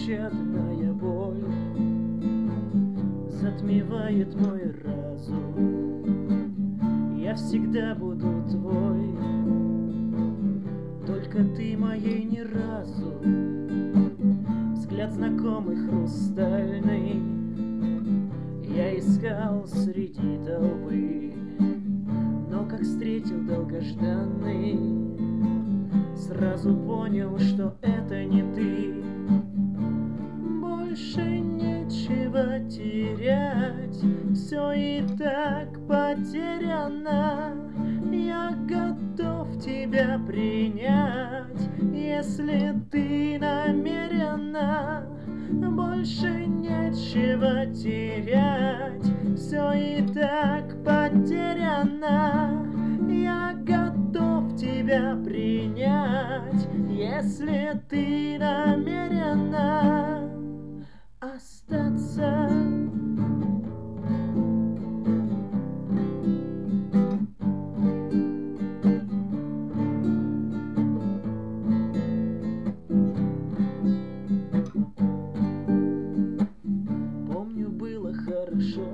беспощадная боль затмевает мой разум. Я всегда буду твой, только ты моей ни разу. Взгляд знакомый хрустальный я искал среди толпы, но как встретил долгожданный, сразу понял, что это не ты. Больше нечего терять, все и так потеряно. Я готов тебя принять, если ты намерена. Больше нечего терять, все и так потеряно. Я готов тебя принять, если ты намерена остаться. Помню, было хорошо,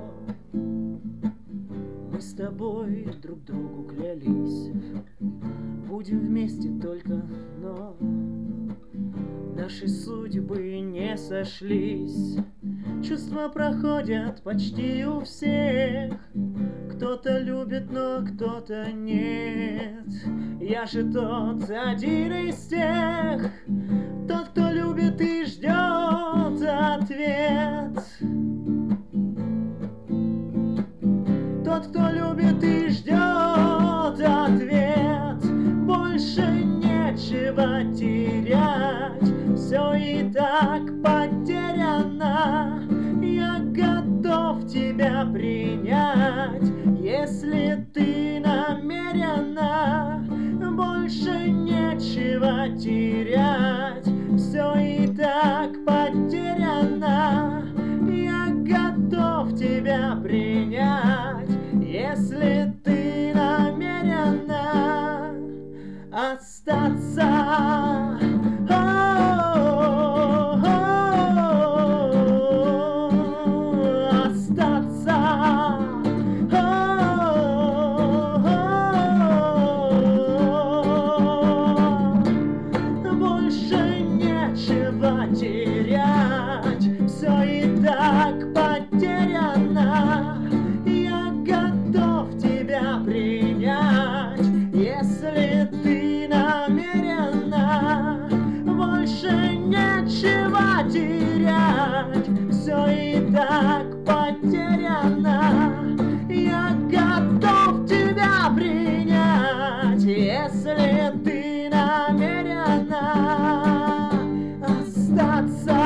мы с тобой друг другу клялись, будем вместе только, но наши судьбы не сошлись. Чувства проходят почти у всех, кто-то любит, но кто-то нет. Я же тот один из тех, тот, кто любит и ждет ответ. Тот, кто любит и ждет ответ. Больше нечего терять, все и так потеряно. Я готов тебя принять, если ты намерена. Больше нечего терять, все и так потеряно. Я готов тебя принять, если ты намерена остаться. Терять, все и так потеряно. Я готов тебя принять, если ты намерена. Больше нечего терять, все и так потеряно. Я готов тебя принять, если ты намерена остаться.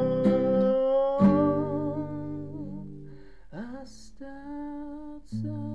Остаться.